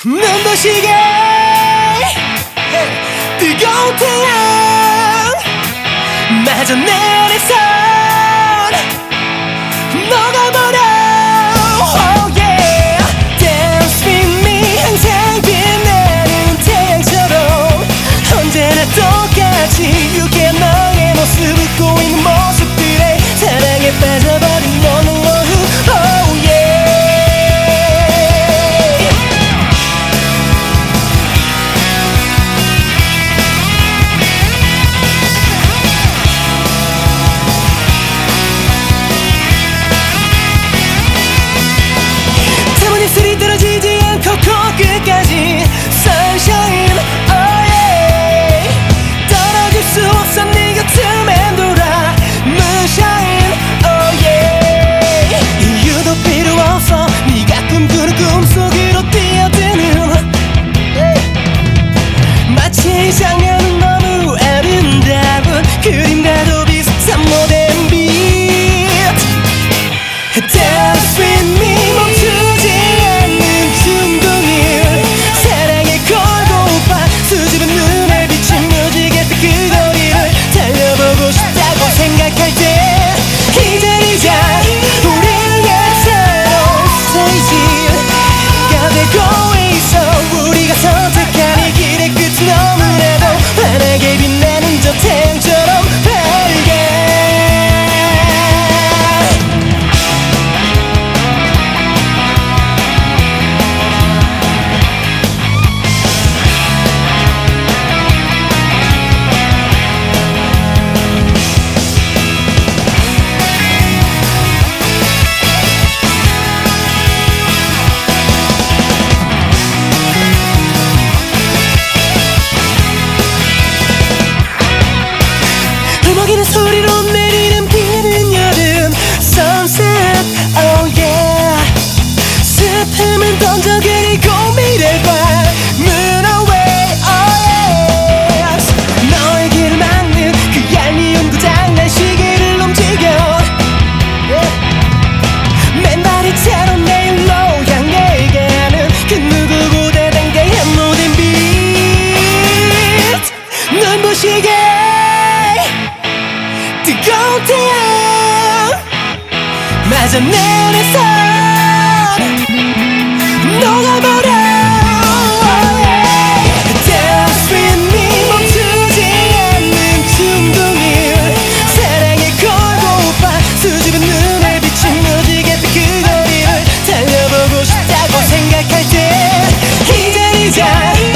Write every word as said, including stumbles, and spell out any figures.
눈부시게 뜨거운 태양 마저 내리선 녹아버려. Oh yeah, dance with me. 항상 빛나는 태양처럼 언제나 똑같이 유쾌한 너의 모습, 웃고 있는 모습들에 사랑에 빠져버린 너는 오후. Oh yeah. 입술이 떨어지지 않고 코끝까지 Sunshine, oh yeah. 떨어질 수 없어 네 곁을 돌아 Moonshine, oh yeah. 이유도 필요 없어 네가 꿈꾸는 꿈속으로 뛰어드는 마치 장면은 너무 아름다운 그림과도 비슷한 모든 빛. Dance with me. 생각할 때 기다리자 우리의 새로운 스테이지가 되고 있어. 우리가 선택한 이 길의 끝은 너무나도 환하게 빛나는 저 태양처럼 밝게. 먹이는 소리로 내리는 비는 여름 Sunset, oh yeah. 슬픔은 던져 그리고 미래를 봐 Moon away, oh yes. 너의 길을 막는 그 얄미운 고장난 시계를 움직여 yeah. 맨발이처럼 내일로 향해 가는 그 누구보다 당당한 모든 빛. 눈부시게 뜨거운 태양 마저 내려선 녹아버려. Oh yeah. Dance with me. 멈추지 않는 충동을 사랑에 걸고파 수줍은 눈에 비친 무지개 빛 그 거리를 달려보고 싶다고 생각할 때 기다리자